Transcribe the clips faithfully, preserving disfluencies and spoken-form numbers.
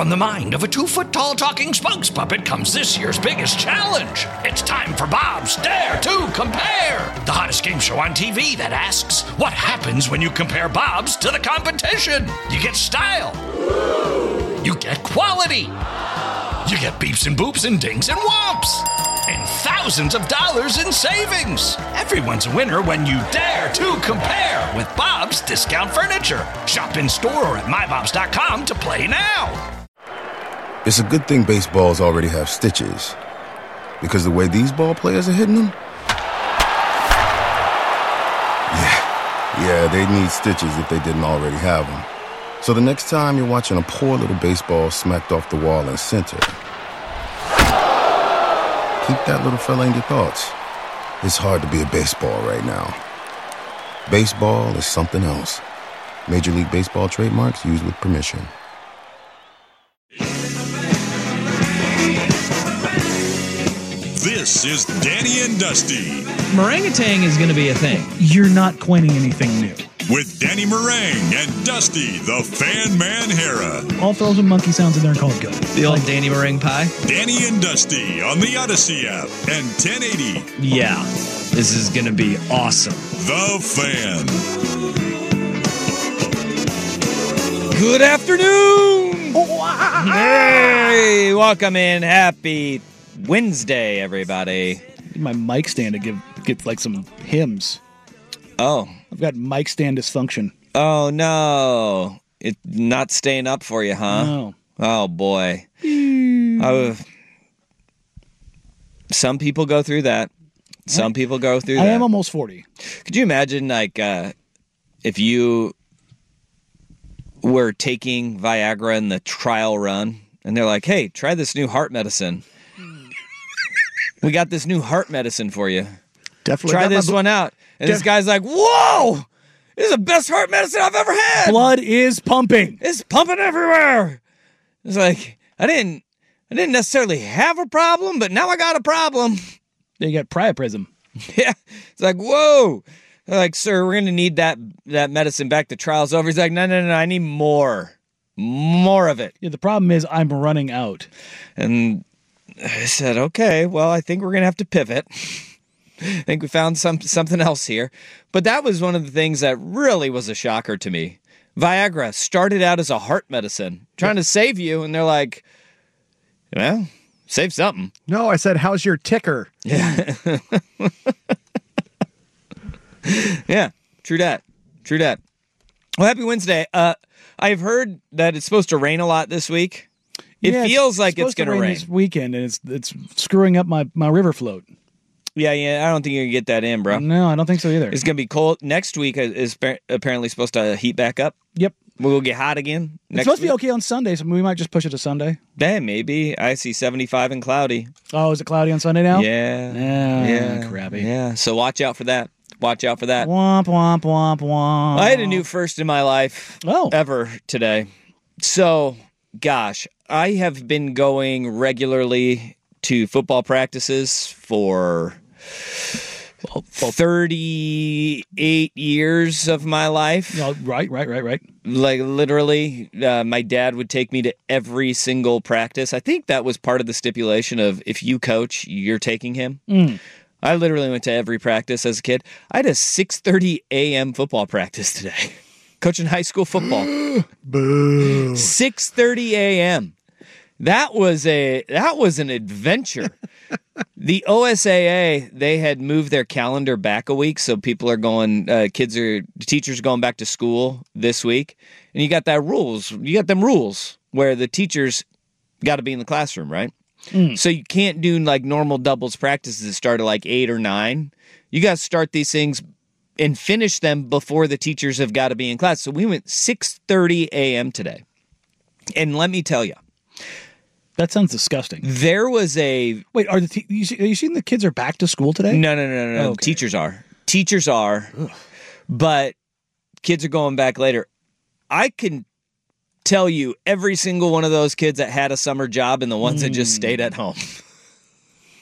from the mind of a two-foot-tall talking spokes puppet comes this year's biggest challenge. It's time for Bob's Dare to Compare, the hottest game show on T V that asks, what happens when you compare Bobs to the competition? You get style. You get quality. You get beeps and boops and dings and whomps. And thousands of dollars in savings. Everyone's a winner when you dare to compare with Bob's Discount Furniture. Shop in store or at my bobs dot com to play now. It's a good thing baseballs already have stitches. Because the way these ball players are hitting them? Yeah, yeah, they'd need stitches if they didn't already have them. So the next time you're watching a poor little baseball smacked off the wall in center, keep that little fella in your thoughts. It's hard to be a baseball right now. Baseball is something else. Major League Baseball trademarks used with permission. This is Danny and Dusty. Meringatang is going to be a thing. You're not coining anything new. With Danny Meringue and Dusty, the Fan Man Hera. I'll throw some monkey sounds in there and call it good. The old Danny Meringue pie? Danny and Dusty on the Odyssey app and ten eighty. Yeah, this is going to be awesome. The Fan. Good afternoon! Hey, welcome in. Happy Wednesday, everybody. My mic stand to give get like some hymns. Oh. I've got mic stand dysfunction. Oh, no. It's not staying up for you, huh? No. Oh, boy. Oh, some people go through that. Some people go through I that. am almost forty. Could you imagine, like, uh, if you were taking Viagra in the trial run, and they're like, hey, try this new heart medicine. We got this new heart medicine for you. Definitely. Try this bl- one out. And Def- this guy's like, whoa! This is the best heart medicine I've ever had! Blood is pumping. It's pumping everywhere! It's like, I didn't I didn't necessarily have a problem, but now I got a problem. Then you got priapism. Yeah. It's like, whoa! They're like, sir, we're going to need that that medicine back. The trial's over. He's like, no, no, no, I need more. More of it. Yeah, the problem is I'm running out. And I said, okay, well, I think we're going to have to pivot. I think we found some something else here. But that was one of the things that really was a shocker to me. Viagra started out as a heart medicine, trying to save you, and they're like, well, save something. No, I said, how's your ticker? Yeah. Yeah, true that. True that. Well, happy Wednesday. Uh, I've heard that it's supposed to rain a lot this week. It Yeah, feels like it's supposed to going to rain. this weekend, and it's it's screwing up my, my river float. Yeah, yeah, I don't think you're going to get that in, bro. No, I don't think so either. It's going to be cold. Next week is apparently supposed to heat back up. Yep. We'll get hot again. It's Next supposed week. to be okay on Sunday, so we might just push it to Sunday. Then maybe. I see seventy-five and cloudy. Oh, is it cloudy on Sunday now? Yeah. Yeah, Yeah. crappy. Yeah. So watch out for that. Watch out for that. Womp, womp, womp, womp. I had a new first in my life Oh. ever today. So, gosh, I have been going regularly to football practices for thirty-eight years of my life. Oh, right, right, right, right. Like, literally, uh, my dad would take me to every single practice. I think that was part of the stipulation of if you coach, you're taking him. Mm. I literally went to every practice as a kid. I had a six thirty a.m. football practice today. Coaching high school football. Boo. six thirty a.m. That was a that was an adventure. The O S A A, they had moved their calendar back a week, so people are going, uh, kids are, teachers are going back to school this week. And you got that rules, you got them rules where the teachers got to be in the classroom, right? Mm. So you can't do like normal doubles practices that start at like eight or nine. You got to start these things and finish them before the teachers have got to be in class. So we went six thirty a.m. today. And let me tell you. That sounds disgusting. There was a... Wait, are the te- you, see, are you seeing the kids are back to school today? No, no, no, no, no. Okay. Teachers are. Teachers are. Ugh. But kids are going back later. I can tell you every single one of those kids that had a summer job and the ones mm. that just stayed at home.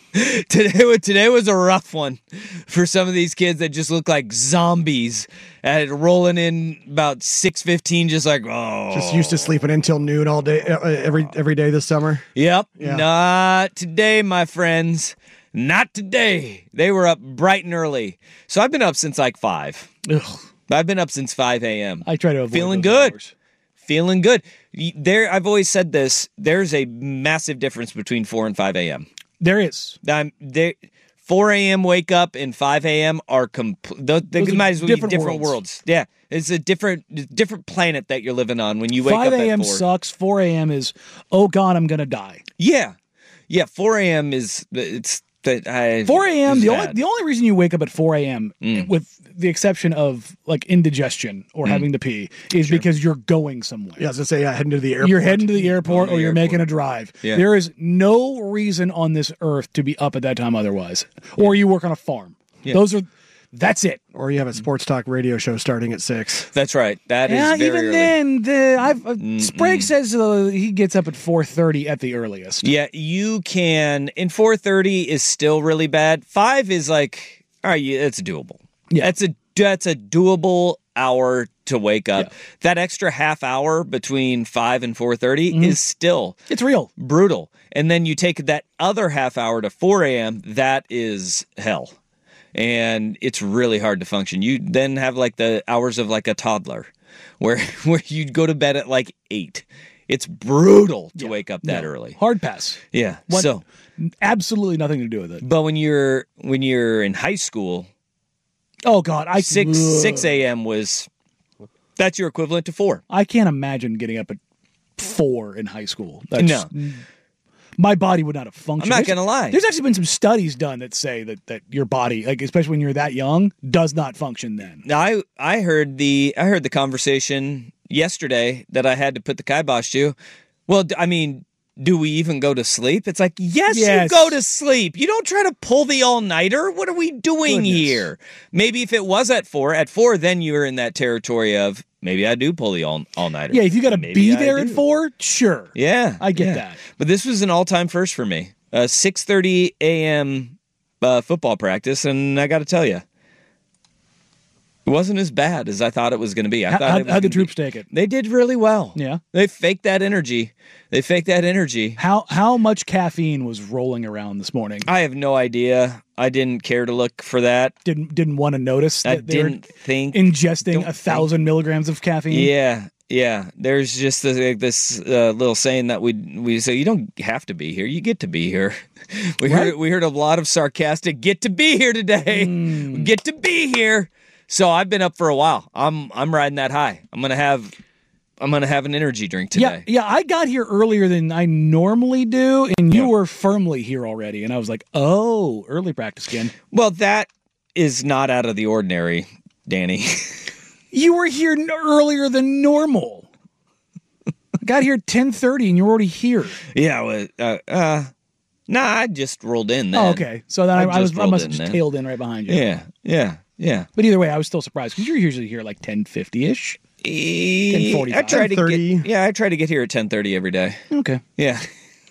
Today, wa- today was a rough one for some of these kids that just look like zombies and rolling in about six fifteen, just like, oh. Just used to sleeping until noon all day, uh, every every day this summer. Yep. Yeah. Not today, my friends. Not today. They were up bright and early. So I've been up since like five. Ugh, I've been up since five a.m. I try to avoid Feeling those good. hours. Feeling good. Y- There, I've always said this. There's a massive difference between four and five a.m. There is. I'm there. four a.m. wake up and five a.m. are complete. They Those are might as well be different different worlds. worlds. Yeah, it's a different different planet that you're living on when you wake five up at a.m. four. sucks. four a.m. is, oh God, I'm gonna die. Yeah, yeah. four a.m. is it's that I four a.m. is The only bad. the only reason you wake up at four a.m. Mm. with the exception of like indigestion or having to pee is because you're going somewhere. Yeah, I was gonna say, yeah, heading to the airport. You're heading to the airport to the or you're airport. making a drive. Yeah. There is no reason on this earth to be up at that time otherwise. Or you work on a farm. Yeah. Those are that's it. Or you have a sports talk radio show starting at six. That's right. That is Yeah, very even early. then, the I've uh, Sprague says uh, he gets up at four thirty at the earliest. Yeah, you can. And four thirty is still really bad. Five is like, all right, yeah, it's doable. Yeah. that's a that's a doable hour to wake up. Yeah. That extra half hour between five and four thirty Mm-hmm. is still It's real. brutal. And then you take that other half hour to four a.m. That is hell, and it's really hard to function. You then have like the hours of like a toddler, where where you'd go to bed at like eight. It's brutal to wake up that No. early. Hard pass. Yeah. What- So, Absolutely nothing to do with it. but when you're when you're in high school, Oh God, I six ugh. six a.m. was that's your equivalent to four. I can't imagine getting up at four in high school. That's, No. My body would not have functioned. I'm not There's- gonna lie. There's actually been some studies done that say that, that your body, like especially when you're that young, does not function then. Now, I I heard the I heard the conversation yesterday that I had to put the kibosh to. Well, d- I mean, do we even go to sleep? It's like, yes, Yes. you go to sleep. You don't try to pull the all-nighter. What are we doing Goodness. here? Maybe if it was at four, at four, then you're in that territory of maybe I do pull the all all-nighter. Yeah, if you got to Maybe be I there at do. four, sure. Yeah, I get yeah. that. But this was an all-time first for me. Uh, six thirty a.m. Uh, football practice, and I got to tell you, it wasn't as bad as I thought it was going to be. I How, thought how, it was how'd the gonna troops be- take it? They did really well. Yeah. They faked that energy. They faked that energy. How how much caffeine was rolling around this morning? I have no idea. I didn't care to look for that. Didn't didn't want to notice I that they were didn't think. ingesting don't a thousand milligrams of caffeine. Yeah, yeah. There's just this, like, this uh, little saying that we we say you don't have to be here. You get to be here. We Right. heard we heard a lot of sarcastic "get to be here today." Hmm. Get to be here. So I've been up for a while. I'm I'm riding that high. I'm gonna have I'm gonna have an energy drink today. Yeah, yeah. I got here earlier than I normally do, and you Yeah. were firmly here already. And I was like, "Oh, early practice again." Well, that is not out of the ordinary, Danny. You were here n- earlier than normal. I got here at ten thirty, and you're already here. yeah. Well, uh, uh, nah, I just rolled in. Then. Oh, okay. So then I, I I was just I rolled must in have just then. tailed in right behind you. Yeah, yeah, yeah. But either way, I was still surprised because you're usually here like ten fifty ish. I forty-five. try to ten thirty. get. Yeah, I try to get here at ten thirty every day. Okay. Yeah.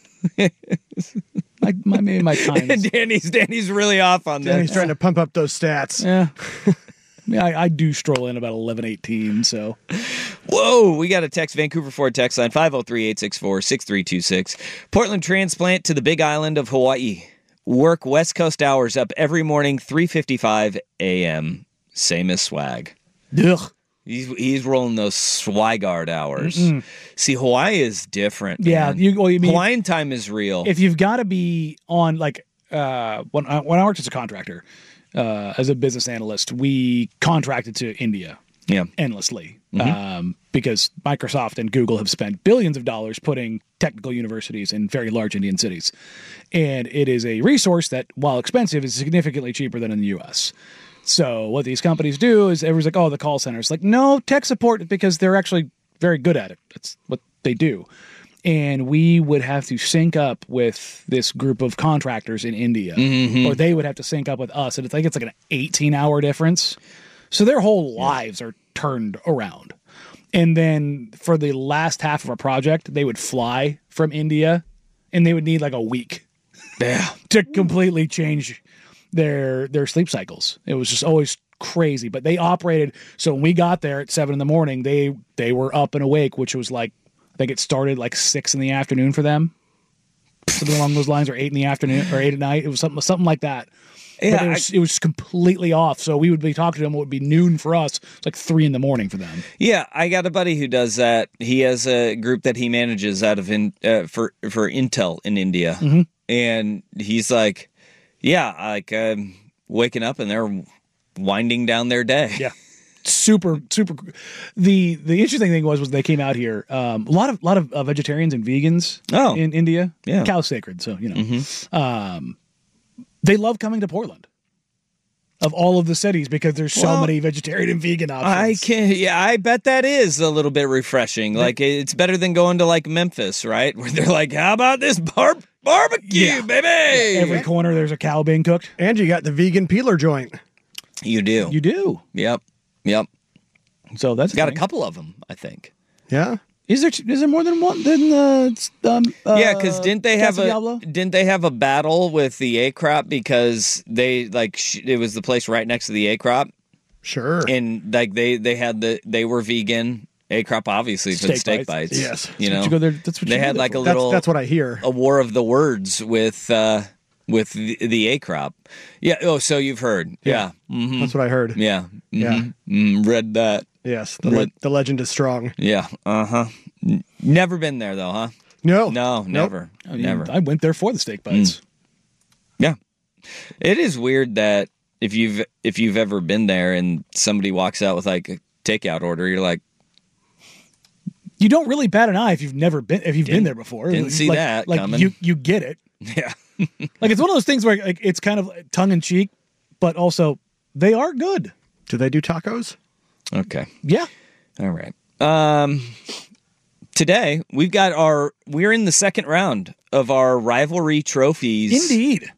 My, my maybe my time. Is, Danny's Danny's really off on And he's that. trying to pump up those stats. yeah. Yeah, I, I do stroll in about eleven eighteen. So Whoa, we got a text Vancouver Ford text line five oh three, eight six four, six three two six. Portland transplant to the Big Island of Hawaii. Work West Coast hours up every morning, three fifty-five a.m. Same as Swag. ugh. He's he's rolling those Swigard hours. See, Hawaii is different. Yeah, man. you- well, you mean- Hawaiian time is real. If you've got to be on like uh, when I, when I worked as a contractor, uh, as a business analyst, we contracted to India yeah. endlessly um, because Microsoft and Google have spent billions of dollars putting technical universities in very large Indian cities, and it is a resource that, while expensive, is significantly cheaper than in the U S. So what these companies do is everyone's like, oh, the call center. It's like, no, tech support, because they're actually very good at it. That's what they do. And we would have to sync up with this group of contractors in India, or they would have to sync up with us. And it's like, it's like an eighteen hour difference. So their whole lives are turned around. And then for the last half of our project, they would fly from India and they would need like a week Yeah. to completely change their their sleep cycles. It was just always crazy. But they operated. So when we got there at seven in the morning, they they were up and awake, which was like I think it started like six in the afternoon for them. Something along those lines, or eight in the afternoon, or eight at night. It was something something like that. Yeah, but it was, I, it was completely off. So we would be talking to them. It would be noon for us. It's like three in the morning for them. yeah. I got a buddy who does that. He has a group that he manages out of in uh, for for Intel in India, Mm-hmm. and he's like, yeah, like um, waking up and they're winding down their day. Yeah, super super. The the interesting thing was was they came out here. Um, a lot of lot of uh, vegetarians and vegans. Oh. in India. Yeah. Cow's sacred. So you know. Mm-hmm. Um, they love coming to Portland. Of all of the cities, because there's so Well, many vegetarian and vegan options. I can, yeah, I bet that is a little bit refreshing. Like it's better than going to like Memphis, right? Where they're like, "How about this bar- barbecue, Yeah. baby?" Every corner there's a cow being cooked. And you got the vegan peeler joint. You do. You do. Yep. Yep. So that's Got a thing. couple of them, I think. Yeah. Is there is there more than one? Than uh, um, uh, Yeah, because didn't they have Casa a Diablo? didn't they have a battle with the A crop because they like sh- it was the place right next to the A crop Sure. and like they they had the they were vegan. A crop obviously for the Steak steak bites. bites. Yes. you That's know what you go there. That's what they you go had there like for. a that's, little that's what I hear. a war of the words with uh with the, the A crop. Yeah. Oh, so you've heard? Yeah. Mm-hmm. That's what I heard. Yeah. Yeah. Mm-hmm. Mm, read that. Yes. The, le- Red- the legend is strong. Yeah. Uh huh. N- never been there though, huh? No. No, Nope. never. I mean, Never. I went there for the steak bites. Yeah. It is weird that if you've if you've ever been there and somebody walks out with like a takeout order, you're like, You don't really bat an eye if you've never been if you've been Didn't- there before. didn't see like, that Like coming. you you get it. yeah. Like it's one of those things where like it's kind of tongue in cheek, but also they are good. Do they do tacos? Okay. Yeah. All right. Um today we've got our we're in the second round of our rivalry trophies. Indeed.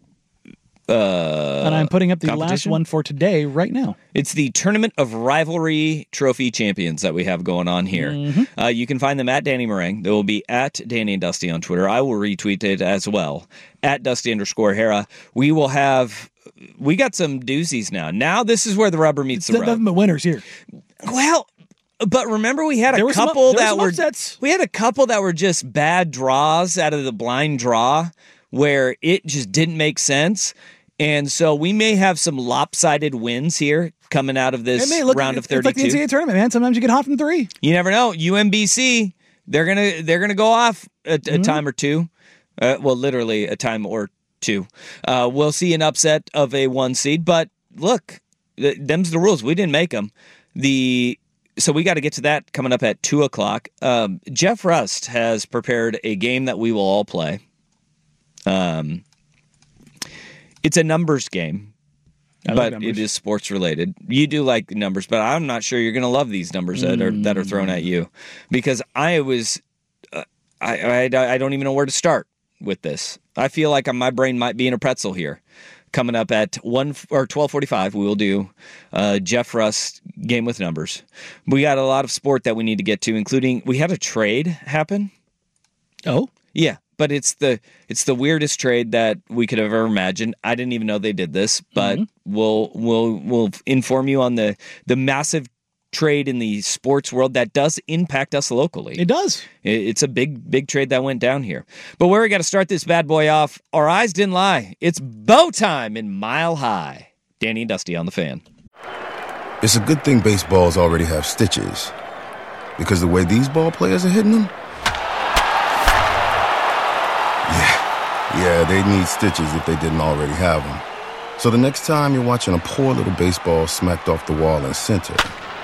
Uh, and I'm putting up the last competition? one for today right now. It's the Tournament of Rivalry Trophy Champions that we have going on here. Mm-hmm. Uh, you can find them at Danny Meringue. They will be at Danny and Dusty on Twitter. I will retweet it as well, at Dusty underscore Hera. We will have, we got some doozies now. Now this is where the rubber meets the The, road. the winners here. Well, but remember we had a There were some- couple there were that some were upsets. we had a couple that were just bad draws out of the blind draw where it just didn't make sense. And so we may have some lopsided wins here coming out of this It may look round of it's like the N C thirty-two. double A tournament, man. Sometimes you get hot from three. You never know. U M B C, they're gonna they're gonna go off a, a Mm-hmm. time or two. Uh, well, literally a time or two. Uh, we'll see an upset of a one seed, but look, th- them's the rules. We didn't make them. The so we got to get to that coming up at two o'clock. Um, Jeff Rust has prepared a game that we will all play. Um, it's a numbers game. I like But numbers. it is sports related. You do like numbers, but I'm not sure you're going to love these numbers that are that are thrown at you, because I was, uh, I, I I don't even know where to start with this. I feel like my brain might be in a pretzel here. Coming up at one or twelve forty five, we will do uh, Jeff Rust game with numbers. We got a lot of sport that we need to get to, including we had a trade happen. Oh, Yeah, but it's the it's the weirdest trade that we could have ever imagined. I didn't even know they did this, but we'll we'll we'll inform you on the the massive trade in the sports world that does impact us locally. it does. It- It's a big big trade that went down here. But where we got to start this bad boy off, our eyes didn't lie. It's bow time in Mile High. Danny and Dusty on the Fan. It's a good thing baseballs already have stitches, because the way these ball players are hitting them, yeah, yeah, they need stitches if they didn't already have them. So the next time you're watching a poor little baseball smacked off the wall in center,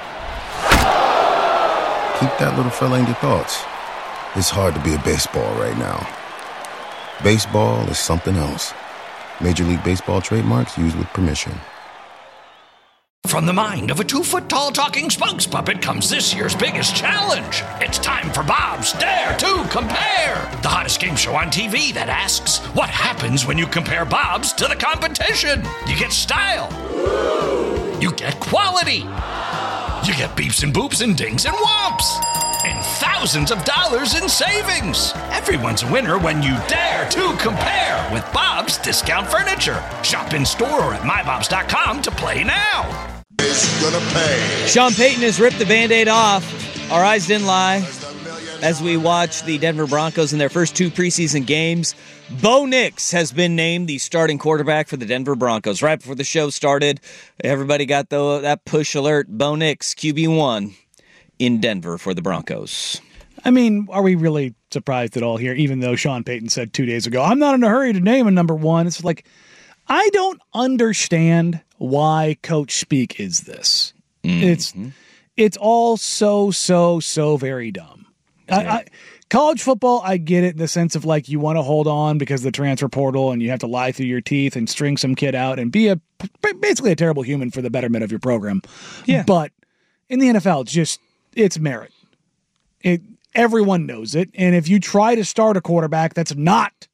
keep that little fella in your thoughts. It's hard to be a baseball right now. Baseball is something else. Major League Baseball trademarks used with permission. From the mind of a two-foot-tall talking spokes puppet comes this year's biggest challenge. It's time for Bob's Dare to Compare, the hottest game show on T V that asks, what happens when you compare Bob's to the competition? You get style. You get quality. You get beeps and boops and dings and whomps. and thousands of dollars in savings. Everyone's a winner when you dare to compare with Bob's Discount Furniture. Shop in store or at my bobs dot com to play now. Gonna pay. Sean Payton has ripped the Band-Aid off. Our eyes didn't lie. As we watch the Denver Broncos in their first two preseason games, Bo Nix has been named the starting quarterback for the Denver Broncos. Right before the show started, everybody got the, that push alert. Bo Nix, Q B one in Denver for the Broncos. I mean, are we really surprised at all here, even though Sean Payton said two days ago, I'm not in a hurry to name a number one? It's like, I don't understand why coach speak is this. Mm-hmm. It's it's all so, so, so very dumb. Yeah. I, I, college football, I get it in the sense of like you want to hold on because of the transfer portal and you have to lie through your teeth and string some kid out and be a basically a terrible human for the betterment of your program. Yeah. But in the N F L, it's just it's merit. It everyone knows it. And if you try to start a quarterback that's not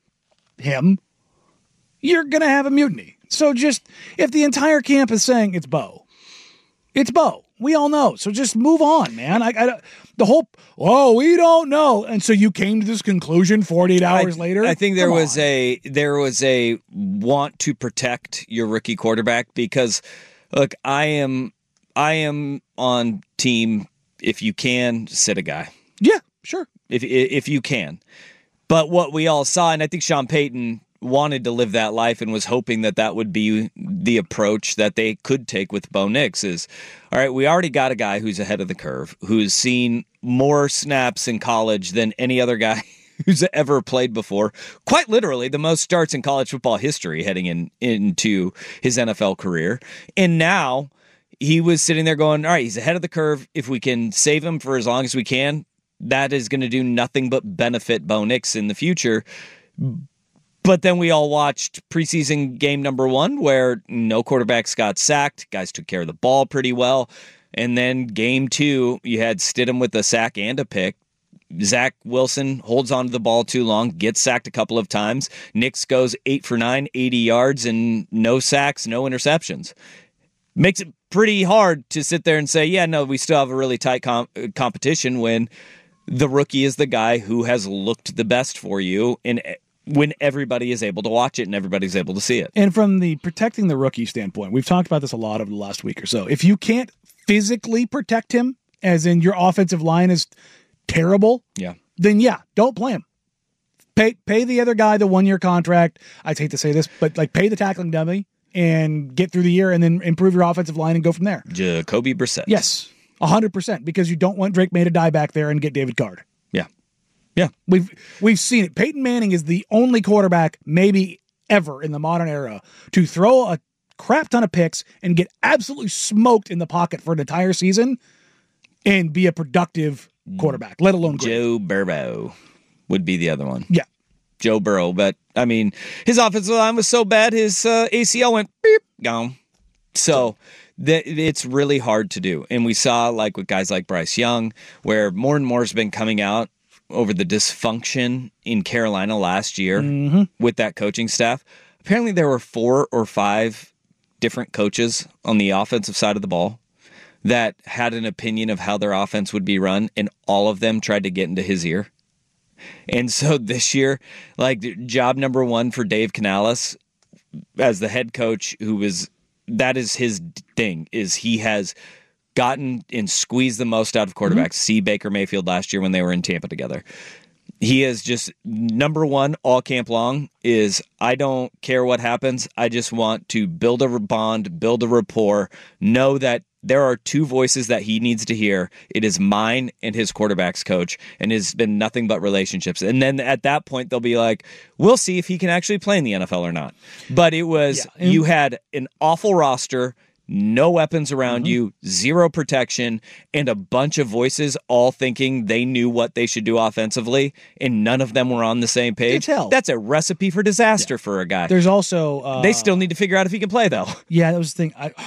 him, you're going to have a mutiny. So just, if the entire camp is saying it's Bo, it's Bo. We all know. So just move on, man. I, I the whole, oh, we don't know. And so you came to this conclusion forty-eight hours I, later? I think there Come was on. a, there was a want to protect your rookie quarterback because, look, I am, I am on team, if you can, sit a guy. Yeah, sure. If If you can. But what we all saw, and I think Sean Payton wanted to live that life and was hoping that that would be the approach that they could take with Bo Nix is, all right, we already got a guy who's ahead of the curve, who's seen more snaps in college than any other guy who's ever played before. Quite literally, the most starts in college football history heading in into his N F L career. And now he was sitting there going, all right, he's ahead of the curve. If we can save him for as long as we can, that is going to do nothing but benefit Bo Nix in the future. But then we all watched preseason game number one where no quarterbacks got sacked. Guys took care of the ball pretty well. And then game two, you had Stidham with a sack and a pick. Zach Wilson holds on to the ball too long, gets sacked a couple of times. Nix goes eight for nine, eighty yards, and no sacks, no interceptions. Makes it pretty hard to sit there and say, yeah, no, we still have a really tight com- competition when the rookie is the guy who has looked the best for you and when everybody is able to watch it and everybody's able to see it. And from the protecting the rookie standpoint, we've talked about this a lot over the last week or so. If you can't physically protect him, as in your offensive line is terrible, yeah, then yeah, don't play him. Pay pay the other guy the one-year contract. I'd hate to say this, but like pay the tackling dummy and get through the year and then improve your offensive line and go from there. Jacoby Brissett. Yes, one hundred percent, because you don't want Drake May to die back there and get David Card. Yeah. Yeah. We've we've seen it. Peyton Manning is the only quarterback maybe ever in the modern era to throw a crap ton of picks and get absolutely smoked in the pocket for an entire season and be a productive quarterback, let alone great. Joe Burrow would be the other one. Yeah. Joe Burrow. But, I mean, his offensive line was so bad, his uh, A C L went beep, gone. So that it's really hard to do. And we saw, like, with guys like Bryce Young, where more and more has been coming out over the dysfunction in Carolina last year mm-hmm. with that coaching staff. Apparently there were four or five different coaches on the offensive side of the ball that had an opinion of how their offense would be run, and all of them tried to get into his ear. And so this year, like, job number one for Dave Canales as the head coach, who was, that is his thing, is he has gotten and squeezed the most out of quarterbacks. Mm-hmm. See Baker Mayfield last year when they were in Tampa together. He is just number one all camp long is I don't care what happens. I just want to build a bond, build a rapport, know that there are two voices that he needs to hear. It is mine and his quarterback's coach, and it's been nothing but relationships. And then at that point, they'll be like, we'll see if he can actually play in the N F L or not. But it was, yeah. you had an awful roster, no weapons around mm-hmm. you, zero protection, and a bunch of voices all thinking they knew what they should do offensively, and none of them were on the same page. That's a recipe for disaster yeah. for a guy. There's also... Uh, they still need to figure out if he can play, though. Yeah, that was the thing. I,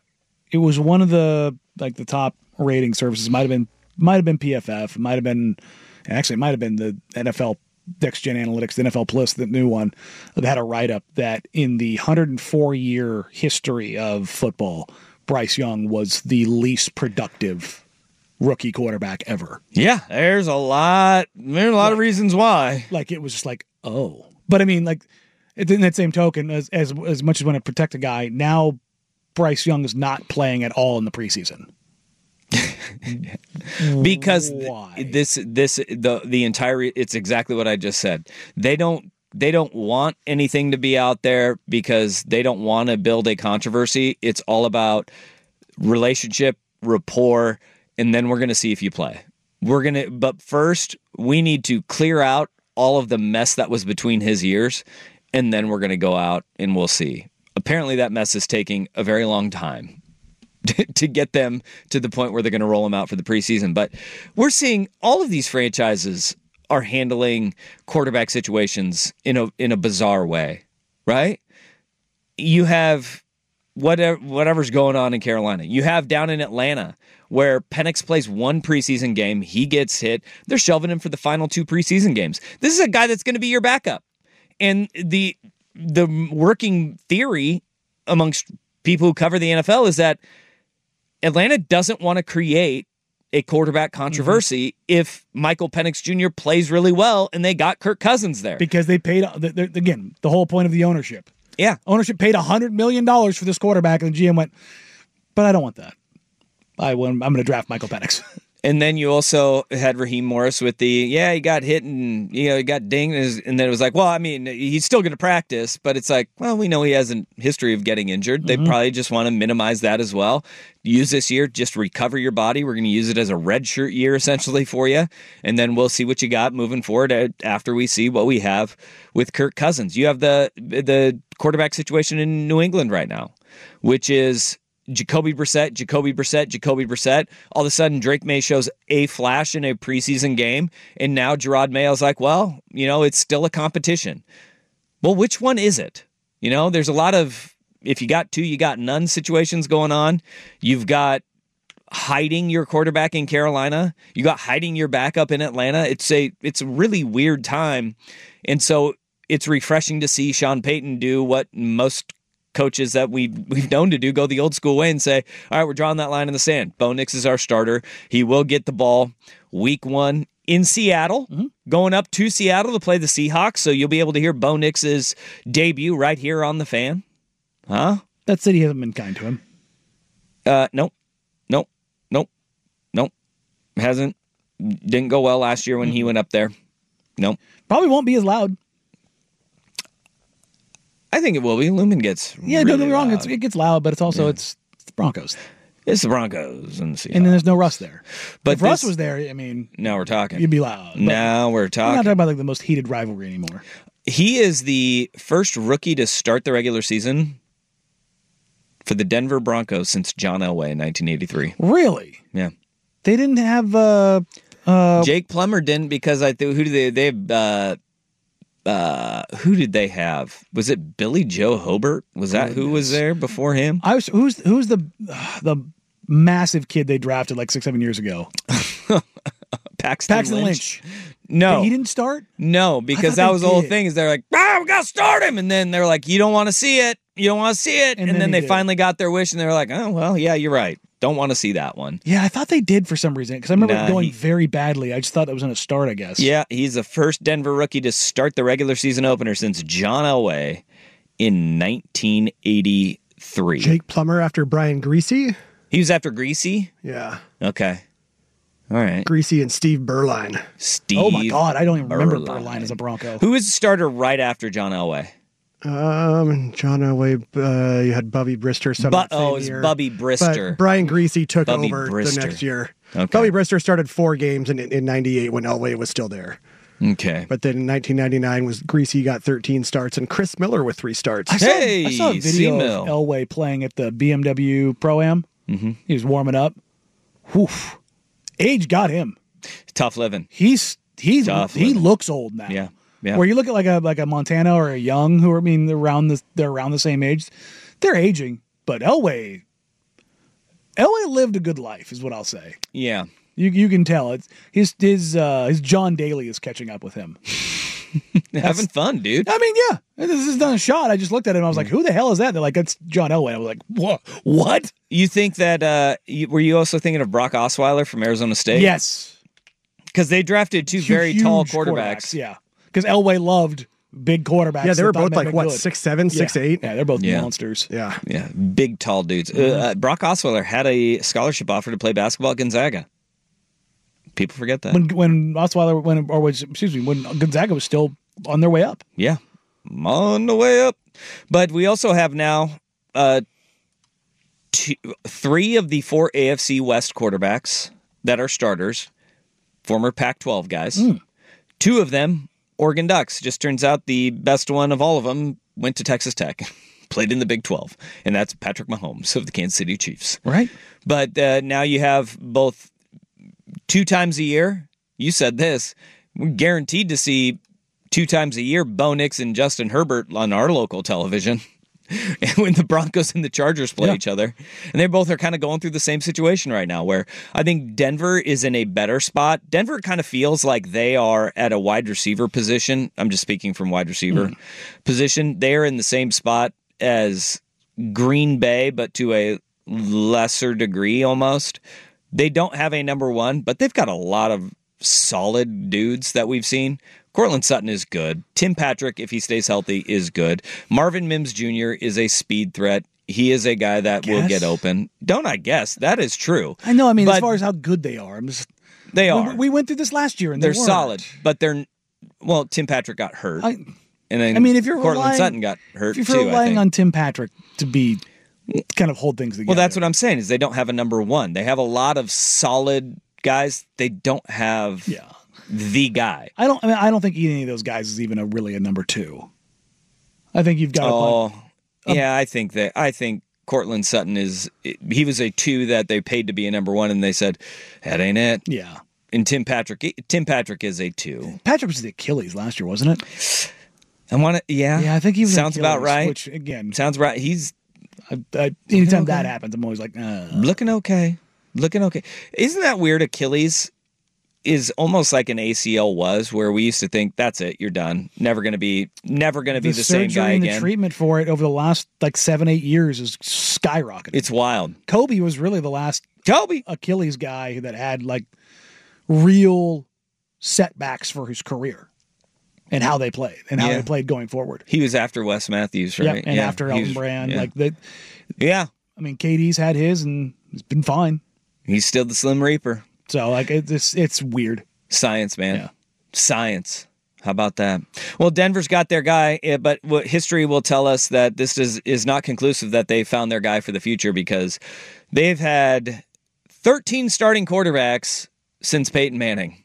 it was one of the like the top rating services. Might have been might have been P F F. Might have been... Actually, it might have been the N F L Next Gen Analytics, the N F L Plus, the new one, that had a write-up that in the one hundred four year history of football, Bryce Young was the least productive rookie quarterback ever. Yeah, there's a lot. There's a lot of reasons why. Like it was just like, oh, but I mean, like in that same token, as as as much as want to protect a guy, now Bryce Young is not playing at all in the preseason. Because Why? this this the the entire it's exactly what I just said. They don't they don't want anything to be out there because they don't want to build a controversy. It's all about relationship, rapport, and then we're going to see if you play. We're going to but first we need to clear out all of the mess that was between his ears, and then we're going to go out and we'll see. Apparently that mess is taking a very long time to get them to the point where they're going to roll them out for the preseason. But we're seeing all of these franchises are handling quarterback situations in a in a bizarre way, right? You have whatever whatever's going on in Carolina. You have down in Atlanta where Penix plays one preseason game, he gets hit. They're shelving him for the final two preseason games. This is a guy that's going to be your backup. And the the working theory amongst people who cover the N F L is that Atlanta doesn't want to create a quarterback controversy mm-hmm. if Michael Penix Junior plays really well and they got Kirk Cousins there. Because they paid, again, the whole point of the ownership. Yeah. Ownership paid one hundred million dollars for this quarterback, and the G M went, but I don't want that. I will, I'm going to draft Michael Penix. And then you also had Raheem Morris with the, yeah, he got hit and, you know, he got dinged. And then it was like, well, I mean, he's still going to practice. But it's like, well, we know he has a history of getting injured. Mm-hmm. They probably just want to minimize that as well. Use this year, just recover your body. We're going to use it as a redshirt year, essentially, for you. And then we'll see what you got moving forward after we see what we have with Kirk Cousins. You have the the quarterback situation in New England right now, which is Jacoby Brissett, Jacoby Brissett, Jacoby Brissett. All of a sudden, Drake May shows a flash in a preseason game, and now Gerard Mayo's like, well, you know, it's still a competition. Well, which one is it? You know, there's a lot of, if you got two, you got none situations going on. You've got hiding your quarterback in Carolina. You got hiding your backup in Atlanta. It's a, it's a really weird time. And so it's refreshing to see Sean Payton do what most coaches that we we've known to do, go the old school way and say, all right, we're drawing that line in the sand. Bo Nix is our starter. He will get the ball week one in Seattle, mm-hmm. going up to Seattle to play the Seahawks. So you'll be able to hear Bo Nix's debut right here on the Fan. Huh? That city hasn't been kind to him. Uh, nope. Nope. Nope. Nope. Hasn't. Didn't go well last year when mm-hmm. he went up there. Nope. Probably won't be as loud. I think it will be. Lumen gets yeah. Really don't get me wrong. loud. It's, it gets loud, but it's also Yeah. it's, it's the Broncos, It's the Broncos and the Seahawks. and then there's no Russ there. But if Russ this- was there, I mean, Now we're talking. you'd be loud. But Now we're we're not talking. talking about like the most heated rivalry anymore. He is the first rookie to start the regular season for the Denver Broncos since John Elway in nineteen eighty-three. Really? Yeah. They didn't have. Uh, uh, Jake Plummer didn't because I th- who did they they have, uh uh who did they have? Was it Billy Joe Hobart? Was that who was there before him? I was who's who's the the massive kid they drafted like six seven years ago? Paxton, Paxton Lynch. Lynch. No, He didn't start. no, because thought that they was the whole did. thing. Is they're like, ah, we gotta start him, and then they're like, you don't want to see it, you don't want to see it, and, And then then he they did. finally got their wish, and they were like, oh well, yeah, you're right, don't want to see that one. Yeah, I thought they did for some reason because I remember Nah, it going he- very badly. I just thought it was going to start. I guess. Yeah, he's the first Denver rookie to start the regular season opener since John Elway in nineteen eighty-three. Jake Plummer after Brian Greasy. He was after Greasy? Yeah. Okay. All right. Greasy and Steve Berline. Steve. Oh my God, I don't even remember Berline. Berline as a Bronco. Who was the starter right after John Elway? Um, and John Elway, uh, you had Bubby Brister. Some Bu- that same oh, it was year. Bubby Brister. But Brian Greasy took Bubby over Brister. the next year. Okay. Bubby Brister started four games in in ninety-eight when Elway was still there. Okay. But then in nineteen ninety-nine was Greasy got thirteen starts and Chris Miller with three starts. I saw, Hey, I saw a video C-Mill. of Elway playing at the B M W Pro-Am. Mm-hmm. He was warming up. Whew. Age got him. Tough living. He's he's Tough he living. looks old now. Yeah. Yeah. Where you look at like a like a Montana or a Young, who are, I mean they're around the they're around the same age, they're aging. But Elway, Elway lived a good life, is what I'll say. Yeah. You you can tell it's his his uh, his John Daly is catching up with him. Having fun, dude. I mean, yeah, this is not a shot. I just looked at it and I was like, who the hell is that? They're like, that's John Elway. I was like, what? What? You think that, uh, you, were you also thinking of Brock Osweiler from Arizona State? Yes. Because they drafted two Huge very tall quarterbacks. Yeah. Because Elway loved big quarterbacks. Yeah, they were that thought both like, they'd what, been good. six seven, six yeah. eight? Yeah, they're both Yeah. monsters. Yeah. Yeah, big, tall dudes. Uh, uh, Brock Osweiler had a scholarship offer to play basketball at Gonzaga. People forget that. When when Osweiler, when, or was, excuse me, when Gonzaga was still on their way up. Yeah, I'm on the way up. But we also have now uh, two, three of the four A F C West quarterbacks that are starters, former Pac twelve guys. Mm. Two of them, Oregon Ducks. Just turns out the best one of all of them went to Texas Tech, played in the Big twelve, and that's Patrick Mahomes of the Kansas City Chiefs. Right. But uh, now you have both two times a year. You said this. We're guaranteed to see two times a year Bo Nix and Justin Herbert on our local television. And when the Broncos and the Chargers play yeah. each other. And they both are kind of going through the same situation right now where I think Denver is in a better spot. Denver kind of feels like they are at a wide receiver position. I'm just speaking from wide receiver mm. position. They're in the same spot as Green Bay, but to a lesser degree almost. They don't have a number one, but they've got a lot of solid dudes that we've seen. Cortland Sutton is good. Tim Patrick, if he stays healthy, is good. Marvin Mims Junior is a speed threat. He is a guy that will get open. Don't I guess? That is true. I know. I mean, but as far as how good they are, I'm just, they are. We, we went through this last year, and they're they weren't. solid. But they're well. Tim Patrick got hurt, I, and then I mean, if you're Cortland relying, Sutton got hurt if you're too. relying I think. on Tim Patrick to be kind of hold things together. Well, that's what I'm saying. Is they don't have a number one. They have a lot of solid guys. They don't have. Yeah. The guy. I don't. I mean, I don't think any of those guys is even a really a number two. I think you've got. Oh, a, um, yeah. I think that. I think Cortland Sutton is. He was a two that they paid to be a number one, and they said that ain't it. Yeah. And Tim Patrick. Tim Patrick is a two. Patrick was the Achilles last year, wasn't it? I want to. Yeah. Yeah, I think he was sounds Achilles, about right. Which again sounds right. He's. I, I, anytime okay. that happens, I'm always like, uh. looking okay. Looking okay. Isn't that weird? Achilles is almost like an A C L was, where we used to think that's it, you're done, never going to be, never going to be the, the same guy and again. The treatment for it over the last like seven, eight years is skyrocketing. It's wild. Kobe was really the last Kobe Achilles guy that had like real setbacks for his career and how they played and how Yeah. they played going forward. He was after Wes Matthews, right? Yep, and Yeah, after he Elton was- Brand, yeah. like that. Yeah, I mean, K D's had his and it's been fine. he's still the Slim Reaper. So like it's it's weird. Science, man. Yeah. Science. How about that? Well, Denver's got their guy, eh, but what history will tell us that this is, is not conclusive that they found their guy for the future because they've had thirteen starting quarterbacks since Peyton Manning.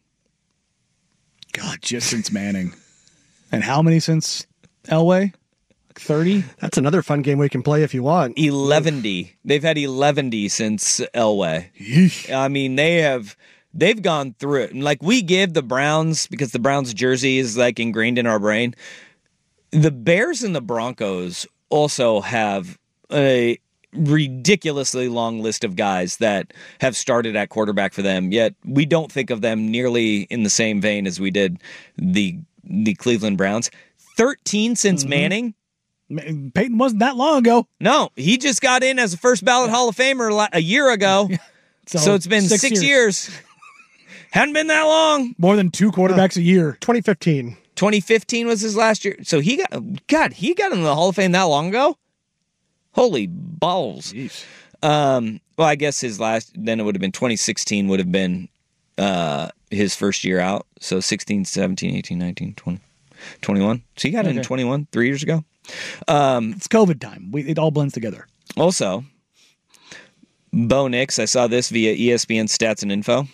God, just since Manning. And how many since Elway? thirty? That's another fun game we can play if you want. eleven. They've had eleven since Elway. Yeesh. I mean, they have they've gone through it. And like we give the Browns, because the Browns jersey is like ingrained in our brain. The Bears and the Broncos also have a ridiculously long list of guys that have started at quarterback for them, yet we don't think of them nearly in the same vein as we did the the Cleveland Browns. thirteen since Mm-hmm. Manning. Peyton wasn't that long ago. No, he just got in as a first ballot Hall of Famer la- a year ago. So, So it's been six, six years. Hadn't been that long. More than two quarterbacks a year. twenty fifteen. twenty fifteen was his last year. So he got, God, he got in the Hall of Fame that long ago? Holy balls. Um, well, I guess his last, then it would have been twenty sixteen would have been uh, his first year out. So sixteen, seventeen, eighteen, nineteen, twenty, twenty-one. So he got in Okay. twenty-one, three years ago. Um, It's COVID time. We, it all blends together. Also, Bo Nix, I saw this via E S P N Stats and Info.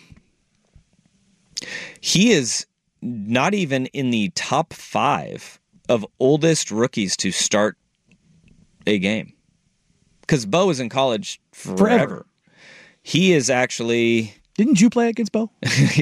He is not even in the top five of oldest rookies to start a game. Because Bo was in college forever. Forever. He is actually... Didn't you play against Bo?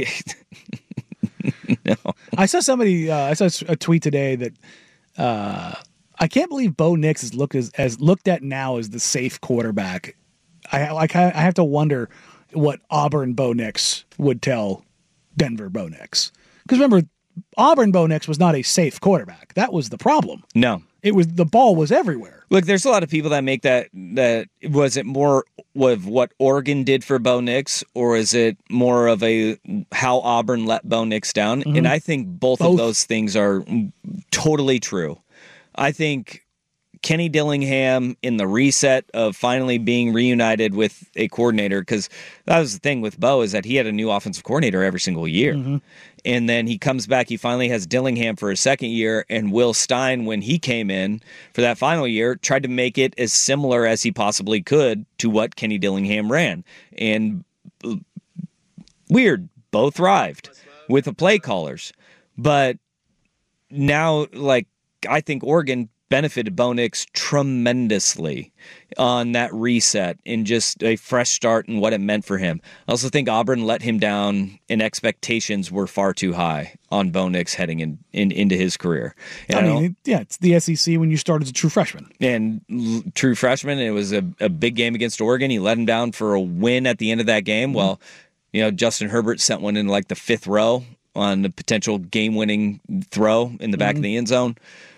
No. I saw somebody. Uh, I saw a tweet today that uh, I can't believe Bo Nix is looked as, as looked at now as the safe quarterback. I like. I have to wonder what Auburn Bo Nix would tell Denver Bo Nix, because remember Auburn Bo Nix was not a safe quarterback. That was the problem. No. It was the ball was everywhere. Look, there's a lot of people that make that, that was it more of what Oregon did for Bo Nix, or is it more of a how Auburn let Bo Nix down? Mm-hmm. And I think both, both of those things are totally true. I think Kenny Dillingham in the reset of finally being reunited with a coordinator, because that was the thing with Bo, is that he had a new offensive coordinator every single year. Mm-hmm. And then he comes back, he finally has Dillingham for a second year, and Will Stein, when he came in for that final year, tried to make it as similar as he possibly could to what Kenny Dillingham ran. And weird, Bo thrived with the play callers. But now, like, I think Oregon benefited Bo Nix tremendously on that reset and just a fresh start and what it meant for him. I also think Auburn let him down and expectations were far too high on Bo Nix heading in, in into his career. And I mean, yeah, it's the S E C when you start as a true freshman. And l- true freshman, it was a, a big game against Oregon. He let him down for a win at the end of that game. Mm-hmm. Well, you know, Justin Herbert sent one in like the fifth row on the potential game-winning throw in the back mm-hmm. of the end zone.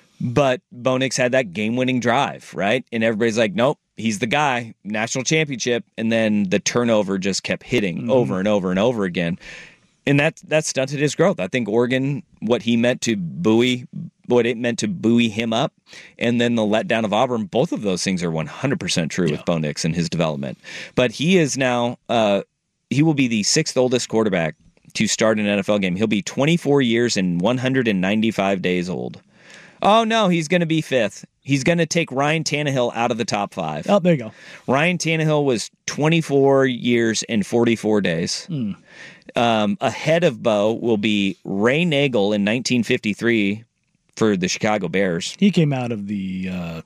But Bo Nix had that game-winning drive, right? And everybody's like, nope, he's the guy, national championship. And then the turnover just kept hitting mm-hmm. over and over and over again. And that that stunted his growth. I think Oregon, what he meant to buoy, what it meant to buoy him up, and then the letdown of Auburn, both of those things are one hundred percent true yeah. with Bo Nix and his development. But he is now, uh, he will be the sixth oldest quarterback to start an N F L game. He'll be twenty-four years and one hundred ninety-five days old. Oh, no, he's going to be fifth. He's going to take Ryan Tannehill out of the top five. Oh, there you go. Ryan Tannehill was twenty-four years and forty-four days. Mm. Um, ahead of Bo will be Ray Nagel in nineteen fifty-three for the Chicago Bears. He came out of the uh,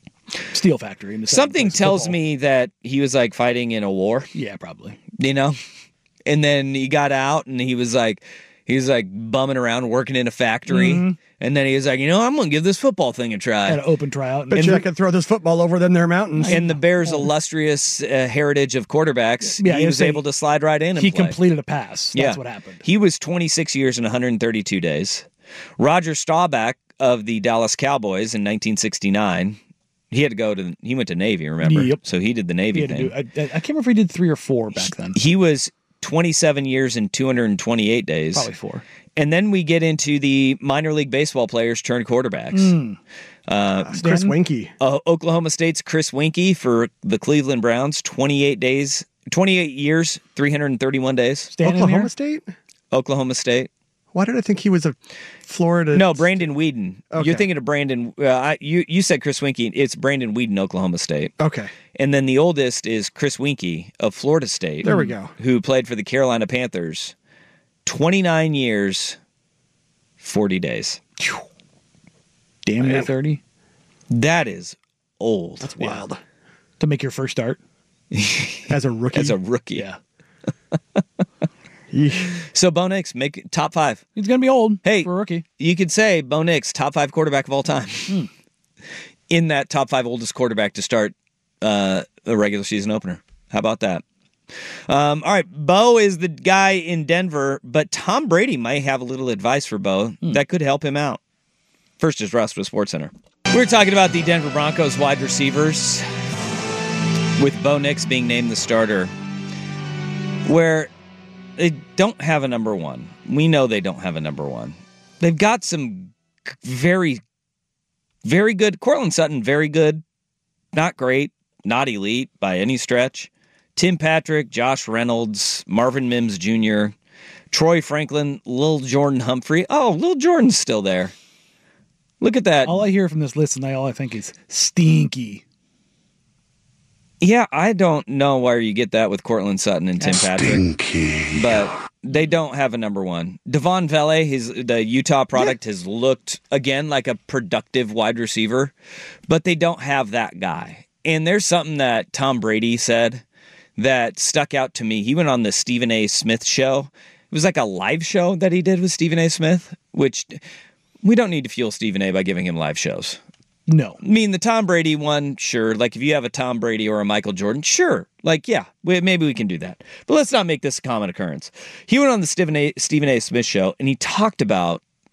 steel factory. In the Something tells football. me that he was like fighting in a war. Yeah, probably. You know? And then he got out and he was like... He was like bumming around, working in a factory. Mm-hmm. And then he was like, you know, I'm going to give this football thing a try. Had an open tryout. Bet you I could throw this football over them there mountains. And the Bears' illustrious uh, heritage of quarterbacks, yeah, he was able to slide right in and He play. completed a pass. That's yeah. what happened. He was twenty-six years and one hundred thirty-two days. Roger Staubach of the Dallas Cowboys in nineteen sixty-nine. He had to go to, he went to Navy, remember? Yep. So he did the Navy he thing. Do, I, I can't remember if he did three or four back then. He was twenty-seven years and two hundred twenty-eight days. Probably four. And then we get into the minor league baseball players turned quarterbacks. Mm. Uh, Chris Winkie. Uh, Oklahoma State's Chris Winkie for the Cleveland Browns, twenty-eight days, twenty-eight years, three hundred thirty-one days. Standing Oklahoma here? State? Oklahoma State. Why did I think he was a Florida? No, Brandon Weeden. Okay. You're thinking of Brandon. Uh, I, you you said Chris Winkie. It's Brandon Weeden, Oklahoma State. Okay. And then the oldest is Chris Winkie of Florida State. There we go. Who played for the Carolina Panthers. twenty-nine years, forty days. Damn near thirty. That is old. That's wild. Yeah. To make your first start as a rookie. As a rookie. Yeah. So Bo Nix, make top five. He's gonna be old. Hey, for a rookie. You could say Bo Nix, top five quarterback of all time. Mm. In that top five oldest quarterback to start uh, a regular season opener. How about that? Um, all right, Bo is the guy in Denver, but Tom Brady might have a little advice for Bo mm. that could help him out. First is Russ with SportsCenter. We're talking about the Denver Broncos wide receivers, with Bo Nix being named the starter, where they don't have a number one. We know they don't have a number one. They've got some very, very good. Cortland Sutton, very good. Not great. Not elite by any stretch. Tim Patrick, Josh Reynolds, Marvin Mims Junior, Troy Franklin, Lil Jordan Humphrey. Oh, Lil Jordan's still there. Look at that. All I hear from this list and all I think is stinky. Yeah, I don't know where you get that with Cortland Sutton and Tim Patrick. Stinky. But they don't have a number one. Devon Vele, his the Utah product, yeah. has looked, again, like a productive wide receiver, but they don't have that guy. And there's something that Tom Brady said that stuck out to me. He went on the Stephen A. Smith show. It was like a live show that he did with Stephen A. Smith, which we don't need to fuel Stephen A. by giving him live shows. No. I mean, the Tom Brady one, sure. Like, if you have a Tom Brady or a Michael Jordan, sure. Like, yeah, we, maybe we can do that. But let's not make this a common occurrence. He went on the Stephen A. Stephen A. Smith show, and he talked about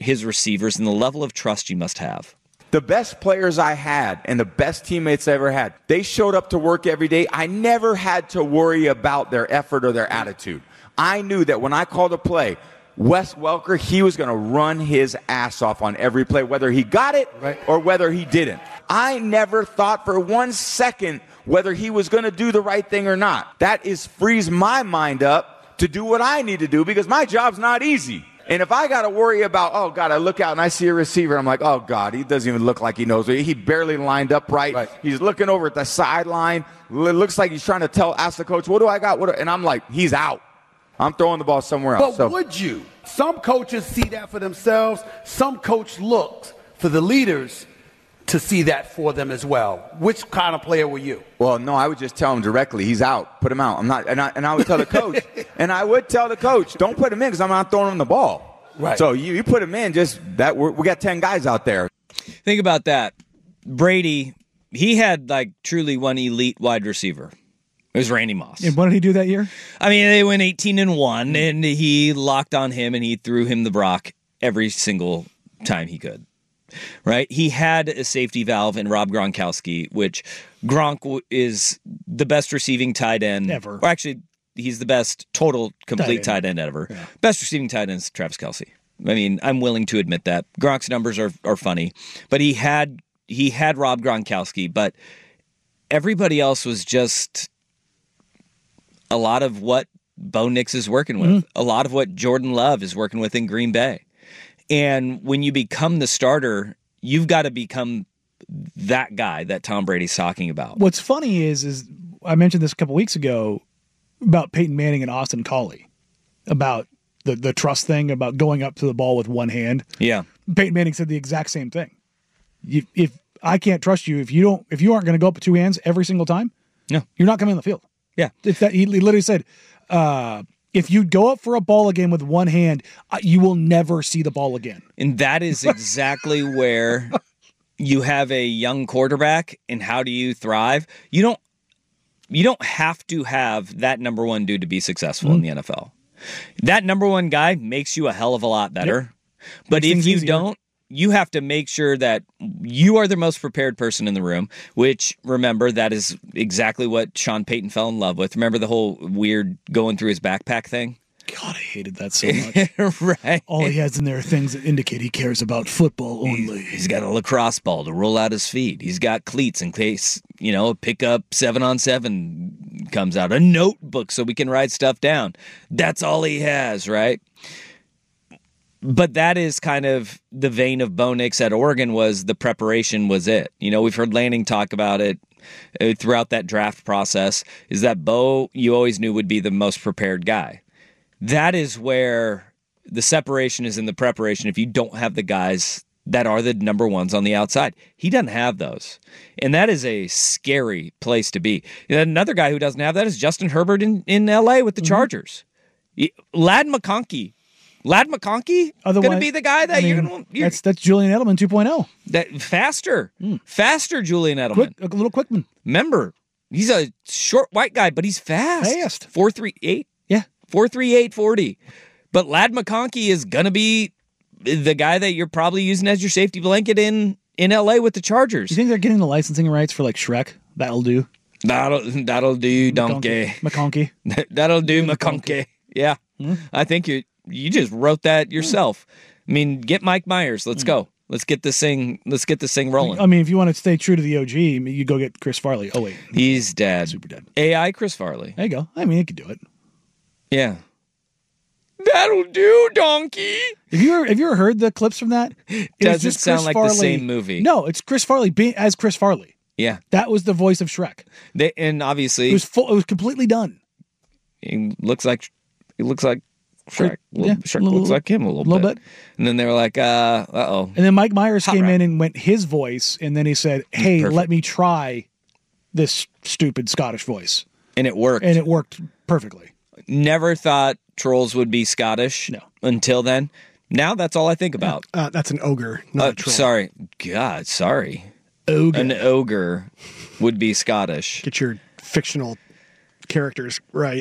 his receivers and the level of trust you must have. The best players I had and the best teammates I ever had, they showed up to work every day. I never had to worry about their effort or their attitude. I knew that when I called a play, Wes Welker, he was going to run his ass off on every play, whether he got it right. or whether he didn't. I never thought for one second whether he was going to do the right thing or not. That is frees my mind up to do what I need to do because my job's not easy. And if I got to worry about, oh, God, I look out and I see a receiver, I'm like, oh, God, he doesn't even look like he knows. He barely lined up right. right. He's looking over at the sideline. It looks like he's trying to tell, ask the coach, what do I got? What do, and I'm like, he's out. I'm throwing the ball somewhere else. But so. would you? Some coaches see that for themselves. Some coach looks for the leaders to see that for them as well. Which kind of player were you? Well, no, I would just tell him directly, he's out. Put him out. I'm not, and I, and I would tell the coach, and I would tell the coach, don't put him in because I'm not throwing him the ball. Right. So you, you put him in, just that we're, we got ten guys out there. Think about that. Brady, he had like truly one elite wide receiver. It was Randy Moss. And what did he do that year? I mean, they went eighteen and one, and he locked on him, and he threw him the rock every single time he could. Right? He had a safety valve in Rob Gronkowski, which Gronk is the best receiving tight end ever. Or actually, he's the best total complete tight end, tight end ever. Yeah. Best receiving tight end is Travis Kelce. I mean, I'm willing to admit that. Gronk's numbers are are funny, but he had he had Rob Gronkowski, but everybody else was just a lot of what Bo Nix is working with, mm-hmm. a lot of what Jordan Love is working with in Green Bay. And when you become the starter, you've got to become that guy that Tom Brady's talking about. What's funny is, is I mentioned this a couple weeks ago about Peyton Manning and Austin Collie, about the, the trust thing, about going up to the ball with one hand. Yeah. Peyton Manning said the exact same thing. If, if I can't trust you, if you don't, if you aren't going to go up with two hands every single time, no, you're not coming on the field. Yeah. If that, he literally said, uh, if you go up for a ball again with one hand, uh, you will never see the ball again. And that is exactly where you have a young quarterback, and how do you thrive? You don't you don't have to have that number one dude to be successful mm-hmm. in the N F L. That number one guy makes you a hell of a lot better. Yep. But Makes if you easier. don't, you have to make sure that you are the most prepared person in the room, which, remember, that is exactly what Sean Payton fell in love with. Remember the whole weird going through his backpack thing? God, I hated that so much. Right. All he has in there are things that indicate he cares about football only. He's got a lacrosse ball to roll out his feet. He's got cleats in case, you know, pick up seven on seven comes out. A notebook so we can write stuff down. That's all he has, right? But that is kind of the vein of Bo Nix at Oregon. Was the preparation was it. You know, we've heard Lanning talk about it uh, throughout that draft process, is that Bo, you always knew, would be the most prepared guy. That is where the separation is in the preparation if you don't have the guys that are the number ones on the outside. He doesn't have those. And that is a scary place to be. And another guy who doesn't have that is Justin Herbert in, in L A with the Chargers. Mm-hmm. Lad McConkey. Lad McConkey going to be the guy that I mean, you're going to... That's that's Julian Edelman two point oh. That faster. Mm. Faster Julian Edelman. Quick, a little Quickman. Remember, he's a short white guy, but he's fast. Fast. four three eight Yeah. four three eight forty But Lad McConkey is going to be the guy that you're probably using as your safety blanket in, in L A with the Chargers. You think they're getting the licensing rights for like Shrek? That'll do. That'll that'll do, donkey. McConkey. That'll do, McConkey. Yeah. Hmm? I think you you just wrote that yourself. I mean, get Mike Myers. Let's go. Let's get this thing. Let's get this thing rolling. I mean, if you want to stay true to the O G, you go get Chris Farley. Oh wait, he's dead. Super dead. A I Chris Farley. There you go. I mean, he could do it. Yeah. That'll do, donkey. Have you ever, have you ever heard the clips from that? It Doesn't just sound Chris like Farley. The same movie. No, it's Chris Farley being as Chris Farley. Yeah, that was the voice of Shrek. They, and obviously, it was full, it was completely done. He looks like he looks like Shrek. Yeah, Shrek little, looks like him a little, little bit. bit. And then they were like, uh, uh oh. And then Mike Myers Hot came rap. in and went his voice, and then he said, "Hey, Perfect. let me try this stupid Scottish voice," and it worked. And it worked perfectly. Never thought trolls would be Scottish. No. Until then. Now that's all I think about. Uh, that's an ogre, not uh, a troll. Sorry. God, sorry. Ogre. An ogre would be Scottish. Get your fictional characters right.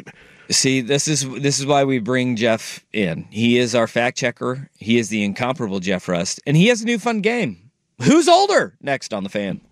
See, this is this is why we bring Jeff in. He is our fact checker. He is the incomparable Jeff Rust, and he has a new fun game. Who's older? Next on The Fan.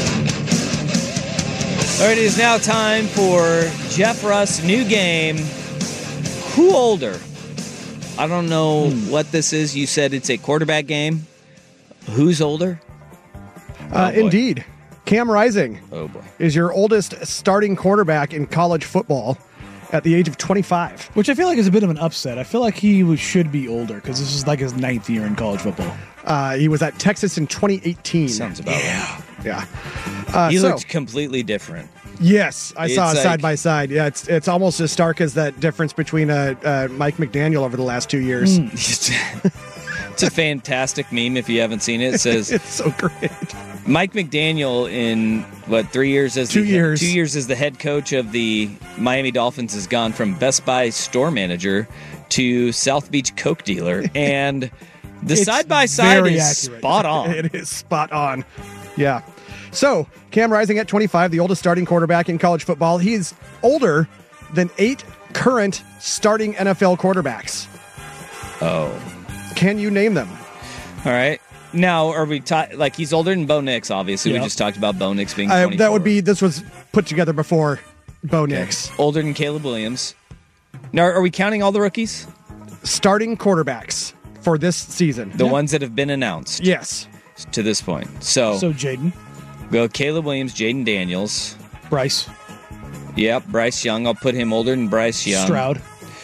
All right, it is now time for Jeff Rust's new game. Who older? I don't know hmm. what this is. You said it's a quarterback game. Who's older? Uh, oh indeed. Cam Rising oh boy. is your oldest starting quarterback in college football at the age of twenty-five. Which I feel like is a bit of an upset. I feel like he was, should be older because this is like his ninth year in college football. Uh, he was at Texas in twenty eighteen. Sounds about yeah. right. Yeah. Uh, he so, looked completely different. Yes, I It's saw it like- side by side. Yeah, it's it's almost as stark as that difference between uh, uh, Mike McDaniel over the last two years. It's a fantastic meme if you haven't seen it. It says It's so great. Mike McDaniel in what three years as Two the, years. two years as the head coach of the Miami Dolphins has gone from Best Buy store manager to South Beach Coke dealer, and the It's side by side very is accurate. spot on. It is spot on. Yeah. So, Cam Rising at twenty-five, the oldest starting quarterback in college football. He's older than eight current starting N F L quarterbacks. Oh, Can you name them? all right. Now, are we ta- like he's older than Bo Nix? Obviously, Yep. we just talked about Bo Nix being Uh, twenty-four. that would be, this was put together before Bo Nix. older than Caleb Williams. Now, are we counting all the rookies? Starting quarterbacks for this season. The ones that have been announced Yes. to this point. So, So Jaden, go Caleb Williams, Jaden Daniels. Bryce, Yep, Bryce Young. I'll put him older than Bryce Young. Stroud,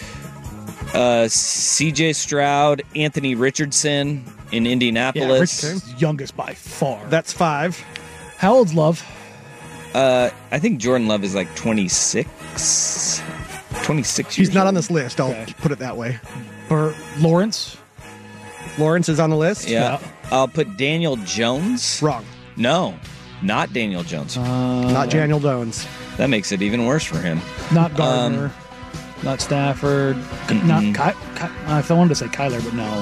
Uh, C J Stroud, Anthony Richardson in Indianapolis. Richardson. youngest by far. That's five. How old's Love? Uh, I think Jordan Love is like twenty-six. twenty-six He's years not old. on this list. I'll Okay. put it that way. Bur- Lawrence? Lawrence is on the list. Yeah. I'll put Daniel Jones. Wrong. No, not Daniel Jones. Not Daniel Jones. That makes it even worse for him. Not Gardner. not Stafford. Not Mm-mm. Ky- Ky- I wanted to say Kyler, but no.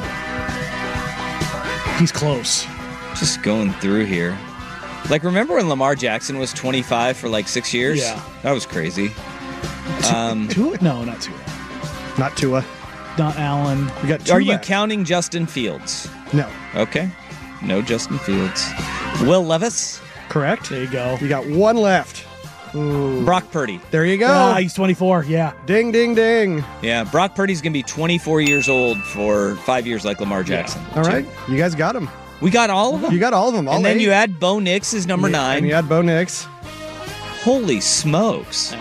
He's close. Just going through here. Like, remember when Lamar Jackson was twenty-five for like six years? Yeah. That was crazy. Um, Tua? No, not Tua. Not Tua. Not Allen. We got two are you left. counting Justin Fields? No. Okay. No Justin Fields. Will Levis? Correct. There you go. You got one left. Ooh. Brock Purdy. There you go. Ah, he's twenty-four. Yeah. Ding, ding, ding. Yeah, Brock Purdy's going to be twenty-four years old for five years like Lamar Jackson. All right. You guys got him. We got all of them? You got all of them. All and then eight. you add Bo Nix as number Yeah, nine. And you add Bo Nix. Holy smokes.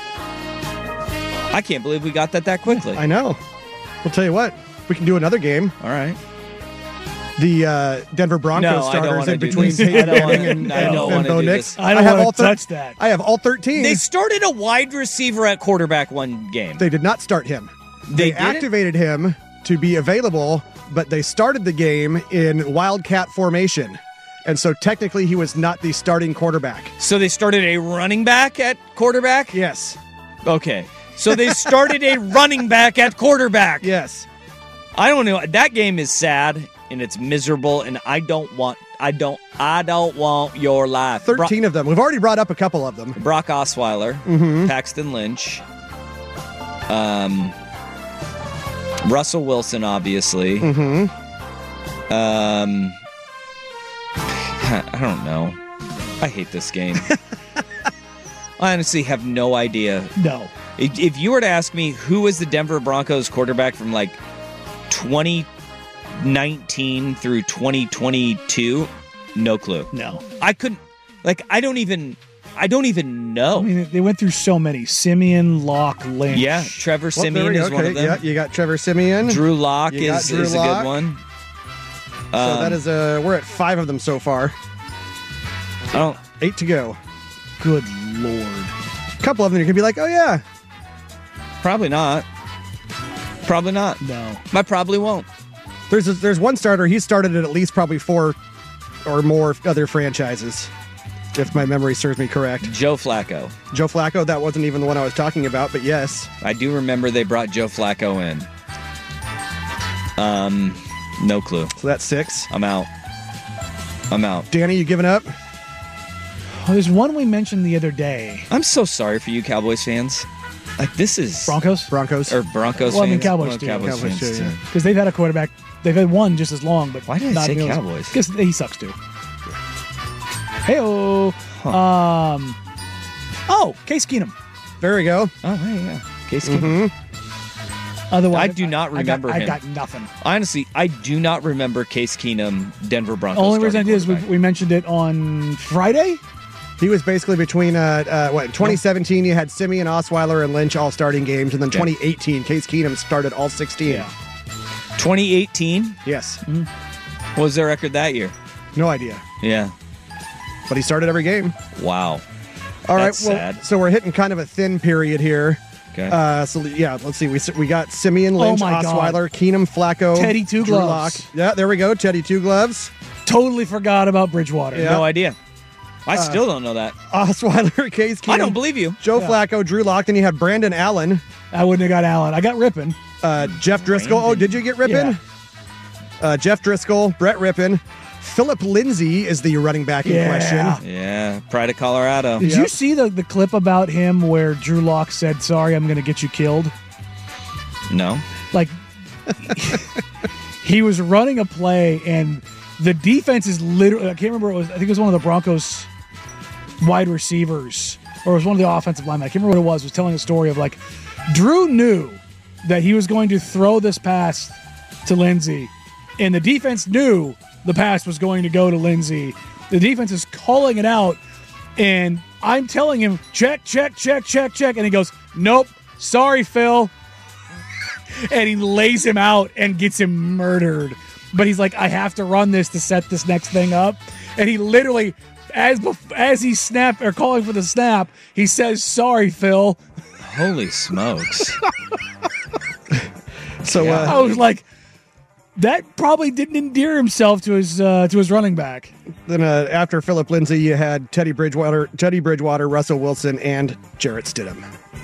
I can't believe we got that that quickly. I know. We'll tell you what. We can do another game. All right. The uh, Denver Broncos No, I don't starters wanna in do between this. Peyton I don't Manning wanna- and, I don't and, wanna and Bo do Nix. this. I don't have all want to thir- touch that. I have all thirteen. They started a wide receiver at quarterback one game. They did not start him. They They, didn't? activated him to be available, but they started the game in Wildcat formation. And so technically he was not the starting quarterback. So they started a running back at quarterback? Yes. Okay. So they started a running back at quarterback. Yes. I don't know. That game is sad and it's miserable, and I don't want I don't I don't want your life. thirteen of them. We've already brought up a couple of them. Brock Osweiler, Mm-hmm. Paxton Lynch, um, Russell Wilson, obviously. Mm-hmm. Um, I don't know. I hate this game. I honestly have no idea. No. If if you were to ask me who was the Denver Broncos quarterback from like twenty nineteen through twenty twenty-two, no clue. No. I couldn't. Like, I don't even. I don't even know. I mean, they went through so many. Simeon, Locke, Lynch. Yeah, Trevor Well, there Simeon we go. is one Okay, of them. Yeah, you got Trevor Simeon. Drew Lock You got is, Drew is a Lock. good one. so Um, that is uh we're at five of them so far. I don't. Eight to go. Good Lord. A couple of them you can be like, oh yeah. Probably not. Probably not. No. I probably won't. There's a, there's one starter. He started at at least probably four or more other franchises, if my memory serves me correct. Joe Flacco. Joe Flacco, that wasn't even the one I was talking about, but yes. I do remember they brought Joe Flacco in. Um, no clue. So that's six. I'm out. I'm out. Danny, you giving up? Oh, there's one we mentioned the other day. I'm so sorry for you Cowboys fans. Like this is Broncos? Broncos. or Broncos. Well, I mean fans? Cowboys Well, too. Cowboys, Cowboys fans too, yeah. too. Because they've had a quarterback. They've had one just as long, but Why did I not say nearly- Cowboys? Because he sucks too. Hey-oh. Um, oh, Case Keenum. There we go. Oh, hey, yeah. Case Keenum. Otherwise, I do not remember I him. got, I got nothing. Honestly, I do not remember Case Keenum, Denver Broncos. Only reason I starting did is we, quarterback. we mentioned it on Friday. He was basically between uh, uh, what twenty seventeen. You had Simeon, Osweiler, and Lynch all starting games, and then Yeah. twenty eighteen, Case Keenum started all sixteen. Yeah. twenty eighteen. Yes, What was their record that year? no idea, Yeah. but he started every game. Wow. All right, That's well, sad. so we're hitting kind of a thin period here. Okay. Uh, so yeah, let's see. We we got Simeon, Lynch, Oh my God. Osweiler, Keenum, Flacco, Teddy Two Drew Gloves. Lock. Yeah, there we go. Teddy Two Gloves, Totally forgot about Bridgewater. Yeah. No idea. I still don't know that. Osweiler, Case Keenum. I don't believe you. Joe Yeah. Flacco, Drew Lock. Then you had Brandon Allen, I wouldn't have got Allen. I got Rippin. uh, Jeff Driscoll. Oh, did you get Rippin? Yeah. Uh, Jeff Driscoll, Brett Rippin, Philip Lindsay is the running back in Yeah. question. Yeah. Pride of Colorado. Did Yep. you see the, the clip about him where Drew Lock said, "Sorry, I'm going to get you killed"? No. Like he was running a play and the defense is literally, I can't remember, it was, I think it was one of the Broncos wide receivers or it was one of the offensive linemen. I can't remember what it was. Was telling a story of like Drew knew that he was going to throw this pass to Lindsey and the defense knew the pass was going to go to Lindsey. The defense is calling it out and I'm telling him, check, check, check, check, check. And he goes, nope, sorry, Phil. And he lays him out and gets him murdered. But he's like, I have to run this to set this next thing up. And he literally, as bef- as he snap or calling for the snap, he says, sorry, Phil. Holy smokes. So Yeah. uh, I was like, that probably didn't endear himself to his uh, to his running back. then uh, after Philip Lindsay, you had Teddy Bridgewater, Teddy Bridgewater, Russell Wilson, and Jarrett Stidham.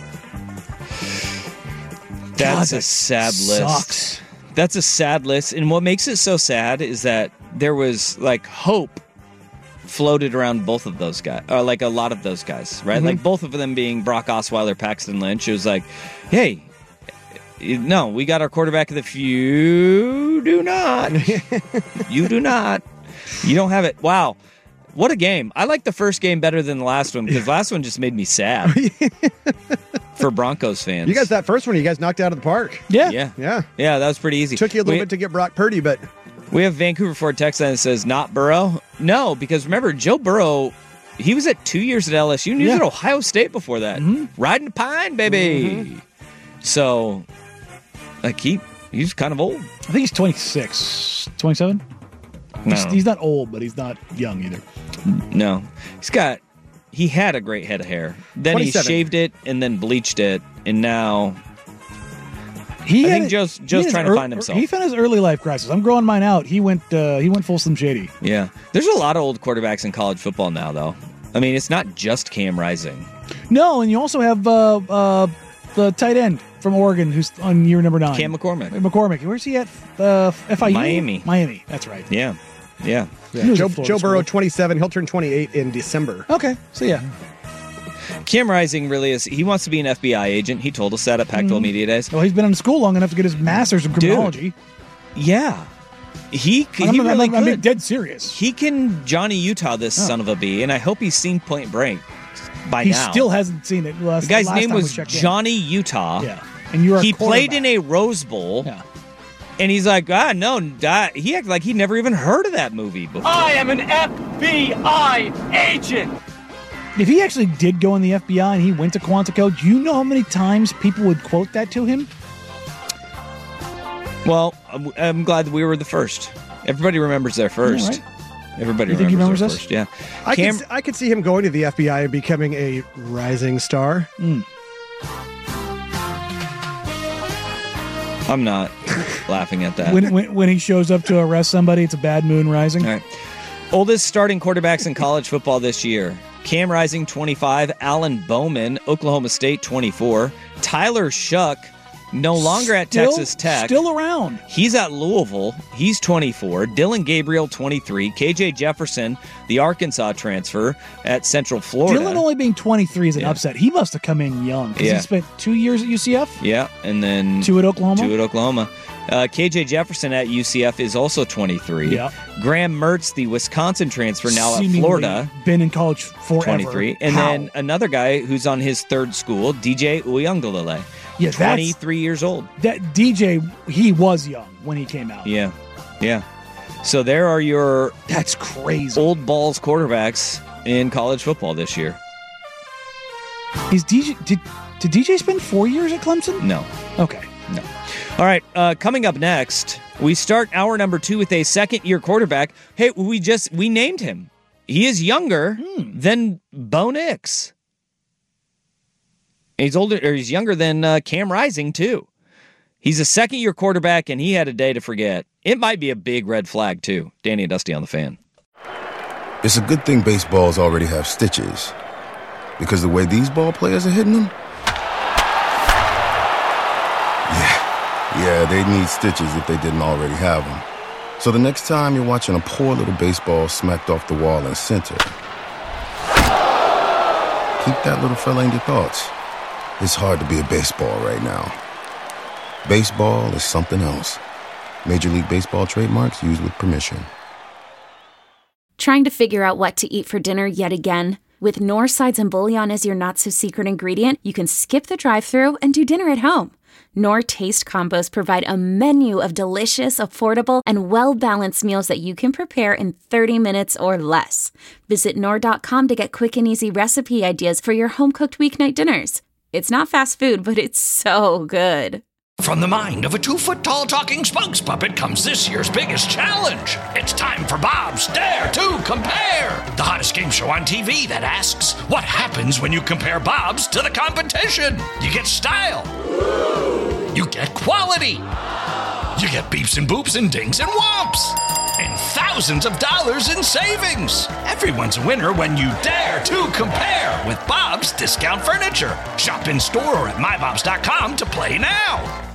That's God, a that sad list. sucks. That's a sad list. And what makes it so sad is that there was like hope floated around both of those guys, or like a lot of those guys, right? Like both of them being Brock Osweiler, Paxton Lynch. It was like, hey, no, we got our quarterback of the few. You do not. You do not. You don't have it. Wow. What a game. I like the first game better than the last one because the last one just made me sad for Broncos fans. You guys, that first one, you guys knocked out of the park. Yeah. Yeah. Yeah. Yeah, that was pretty easy. Took you a little we, bit to get Brock Purdy, but we have Vancouver Ford text line that says, not Burrow. No, because remember, Joe Burrow, he was at two years at L S U and he was Yeah. at Ohio State before that. Riding the pine, baby. So, like, he he's kind of old. I think he's twenty-six, twenty-seven. No. He's, he's not old, but he's not young either. No. He's got, he had a great head of hair. Then he twenty-seven. shaved it and then bleached it. And now, He I had think a- Joe's- he Joe's had trying his to find himself. He found his early life crisis. I'm growing mine out. He went. Uh, he went full Slim Shady. yeah. There's a lot of old quarterbacks in college football now, though. I mean, it's not just Cam Rising. No, and you also have uh, uh, the tight end from Oregon who's on year number nine. Cam McCormick. McCormick. Where's he at? Uh, F I U. Miami. Miami. That's right. Yeah. Yeah. He was Joe, at Florida Joe Burrow, School. twenty-seven. He'll turn twenty-eight in December. Okay, so yeah, Cam Rising really is, he wants to be an F B I agent. He told us that at Pac twelve Media Days. well, he's been in school long enough to get his master's in criminology. Yeah. He, c- I'm, he I'm, really I'm, I'm being could. dead serious. He can Johnny Utah this Oh. son of a bee, and I hope he's seen Point Break by He now. still hasn't seen it. Last, the guy's last name time we was checked in. Johnny Utah. Yeah, and you are. He played in a Rose Bowl, Yeah. and he's like, ah, no, that, he acted like he never even heard of that movie before. I am an F B I agent. If he actually did go in the F B I and he went to Quantico, do you know how many times people would quote that to him? Well, I'm, I'm glad that we were the first. Everybody remembers their first. Yeah, Everybody You think he remembers, remembers their us? first. Yeah. I Cam- could, I could see him going to the F B I and becoming a rising star. I'm not laughing at that. When, when when he shows up to arrest somebody, it's a bad moon rising. All right. Oldest starting quarterbacks in college football this year. Cam Rising, twenty-five. Alan Bowman, Oklahoma State, twenty-four. Tyler Shuck, no longer at Still- Texas Tech. Still around. He's at Louisville. He's twenty-four. Dylan Gabriel, twenty-three. K J Jefferson, the Arkansas transfer at Central Florida. Dylan only being twenty-three is an Yeah. upset. He must have come in young because Yeah. he spent two years at U C F. Yeah, and then Two at Oklahoma? Two at Oklahoma. Uh, K J Jefferson at U C F is also twenty-three. Yeah. Graham Mertz, the Wisconsin transfer, now Seemingly at Florida, been in college forever. twenty-three. And How? then another guy who's on his third school, D J Uyunglele, Yeah, that's- twenty-three years old. that D J, he was young when he came out. Yeah, yeah. So there are your That's crazy. old balls quarterbacks in college football this year. Is D J did did D J spend four years at Clemson? No. Okay. No. All right, uh, coming up next, we start hour number two with a second-year quarterback. Hey, we just we named him. He is younger than Bo Nix. He's older, or he's younger than uh, Cam Rising too. He's a second-year quarterback, and he had a day to forget. It might be a big red flag too. Danny and Dusty on the Fan. It's a good thing baseballs already have stitches, because the way these ball players are hitting them, yeah, yeah, they need stitches if they didn't already have them. So the next time you're watching a poor little baseball smacked off the wall in center, keep that little fella in your thoughts. It's hard to be a baseball right now. Baseball is something else. Major League Baseball trademarks used with permission. Trying to figure out what to eat for dinner yet again? With Knorr Sides and Bouillon as your not-so-secret ingredient, you can skip the drive-thru and do dinner at home. Knorr Taste Combos provide a menu of delicious, affordable, and well-balanced meals that you can prepare in thirty minutes or less. Visit Knorr dot com to get quick and easy recipe ideas for your home-cooked weeknight dinners. It's not fast food, but it's so good. From the mind of a two-foot-tall talking spokes puppet comes this year's biggest challenge. It's time for Bob's Dare to Compare, the hottest game show on T V that asks, what happens when you compare Bob's to the competition? You get style. You get quality. You get beeps and boops and dings and whomps. And thousands of dollars in savings. Everyone's a winner when you dare to compare with Bob's Discount Furniture. Shop in store or at my bobs dot com to play now.